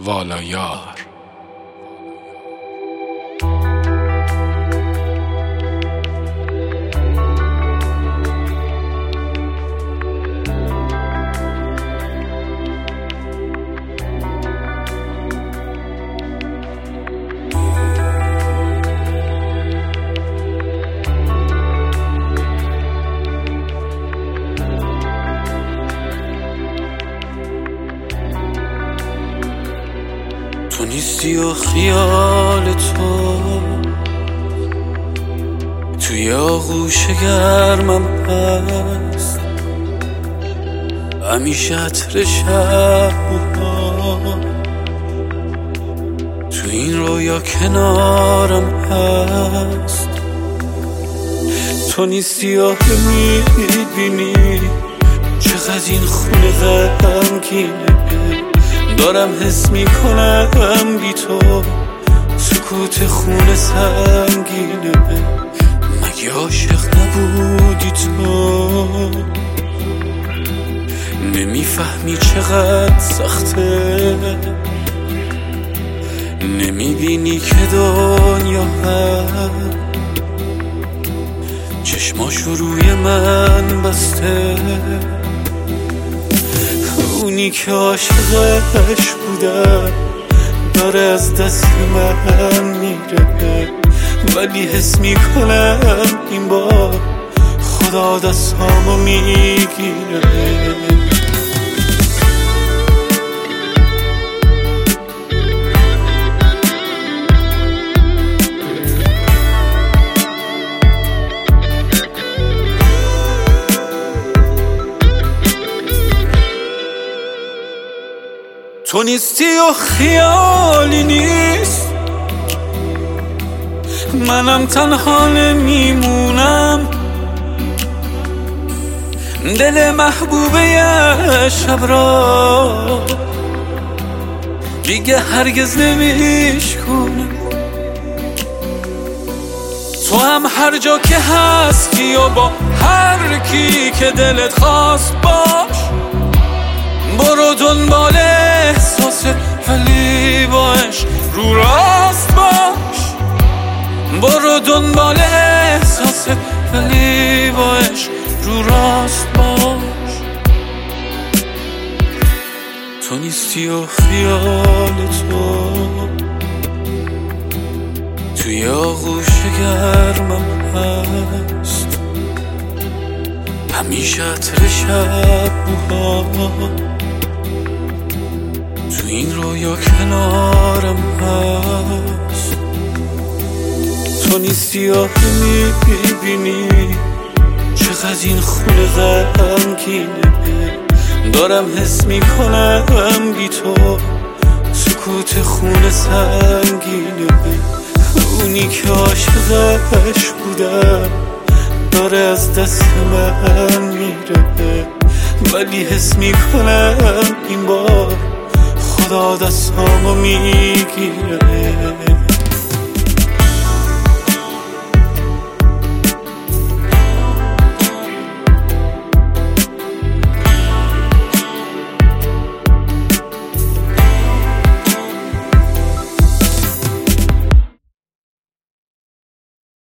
والایار. تو نیستی و خیال تو توی آغوش گرمم هست، همیشه عطر شب تو این رویا کنارم هست. تو نیستی و میبینی چقدر این خونه غمگینه، دارم حس میکنم بی تو سکوت خونه سنگینه. مگه عاشق نبودی تو؟ نمیفهمی چقدر سخته، نمیبینی که دنیا هم چشماشو روی من بسته. اونی که عاشقش بودم داره از دست من میره، ولی حس میکنم این بار خدا دستامو میگیره. تو نیستی و خیالی نیست، منم تنها نمیمونم. دل محبوبه شب را دیگه هرگز نمیشکنم. تو هم هر جا که هستی و با هر کی که دلت خواست باش، برو دنبال احساسه ولی با عشق رو راست باش. برو دنبال احساسه ولی با عشق رو راست باش. تو نیستی و خیال تو توی آغوش گرمم هست، همیشه عطر شب تو این رویا کنارم هست. تو نیستی و میبینی چقدر این خونه غمگینه، دارم حس میکنم بی تو سکوت خونه سنگینه. اونی که عاشقش بودم داره از دست من میره، ولی حس میکنم این بار خدا دستامو میگیره.